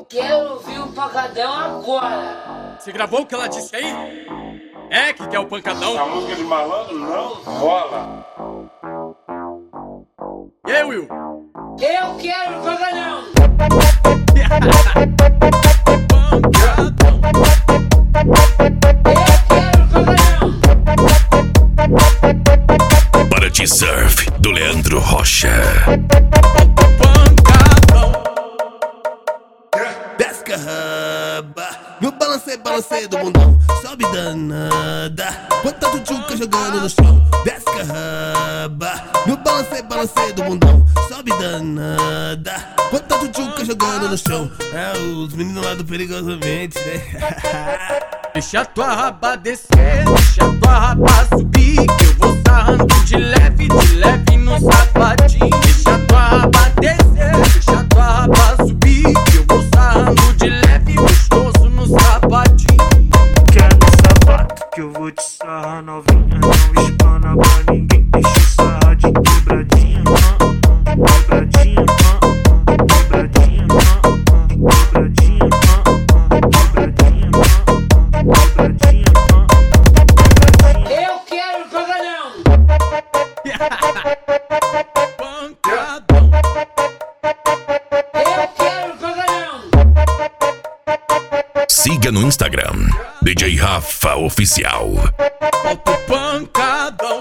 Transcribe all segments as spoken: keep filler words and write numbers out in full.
quero ouvir o pancadão agora. Você gravou o que ela disse aí? É que quer o pancadão? A música de malandro não rola. E aí, Will? Eu quero o pancadão. Pancadão. Eu quero o pancadão. Para de surf do Leandro Rocha. Pancadão. Desce carraba, no balancei, balancei do bundão. Sobe danada, bota tu tchuca jogando no chão. Desce carraba, no balancei, balancei do bundão. Sobe danada, bota tu tchuca jogando no chão. É os meninos lá do Perigosamente, né? Deixa tua raba descer, deixa tua raba subir, que eu vou sarrando de leve, de leve no sapatinho. Deixa tua raba descer, deixa tua raba subir, que eu vou sarrando de leve, gostoso no sapatinho. Quer no sapato que eu vou te sarrar novinha. Não espana pra ninguém, deixa eu sarrar de quebradinha. uh, uh, Quebradinha, uh, uh, quebradinha, uh, uh, quebradinha, uh, uh, quebradinha, uh, uh, quebradinha, uh, uh, quebradinha. Eu quero o pancadão. Pancadão. Eu quero o pancadão. Siga no Instagram, D J Rafa Oficial. Solta o pancadão.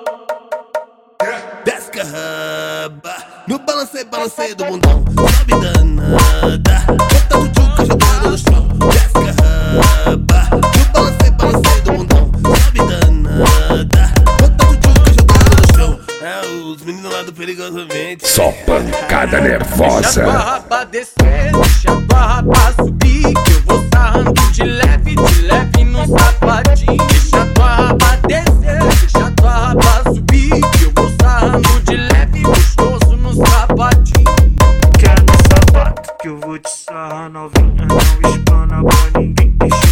Desce carraba, no balancei, balancei do bundão. Sobe danada, bota tu tchuca jogando no chão. Desce carraba, no balancei, balancei do bundão. Sobe danada, bota tu tchuca jogando no chão. É os meninos lá do Perigosamente. Só pancada Deixa nervosa. tua raba descer, deixa tua raba subir, que eu vou sarrando de leve, de leve no sapatinho. Deixa tua raba descer, deixa tua raba subir, que eu vou sarrando de leve, gostoso no sapatinho. Quer no sapato que eu vou te sarrar novinha. Não espana pra ninguém, deixa